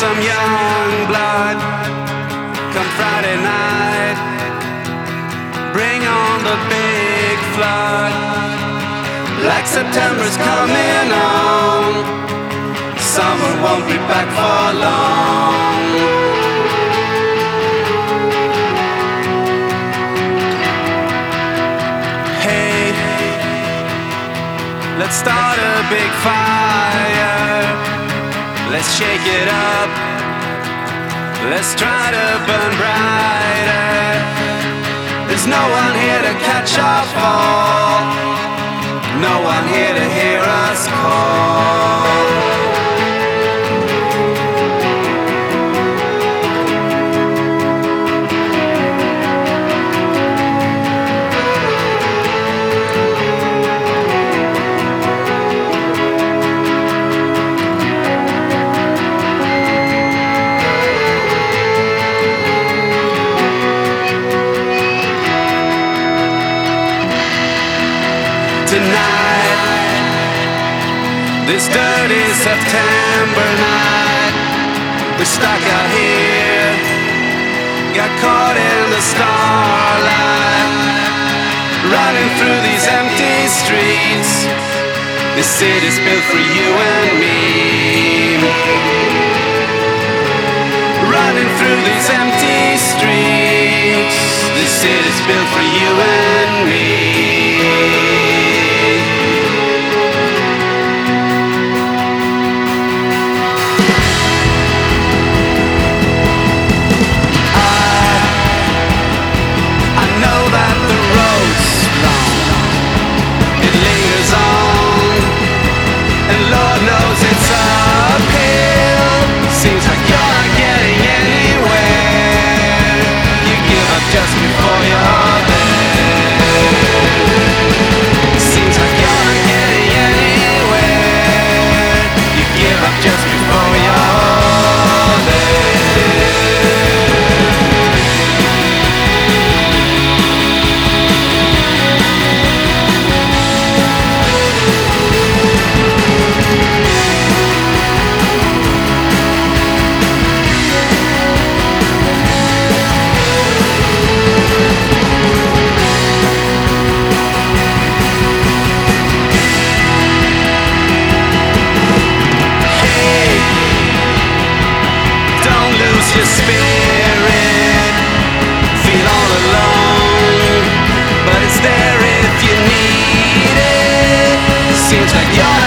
some young blood. Come Friday night, bring on the big flood. Like September's coming on, summer won't be back for long. Hey, let's start a big fire. Let's shake it up. Let's try to burn brighter. There's no one here to catch our fall. No one here to hear us call. Tonight, this dirty September night, we're stuck out here, got caught in the starlight, running through these empty streets. This city's built for you and me. Running through these empty streets. This city's built for you and me. Just before you're there, seems like you're not getting anywhere. You give up just before you're there. Your spirit, feel all alone, but it's there if you need it. Seems like you're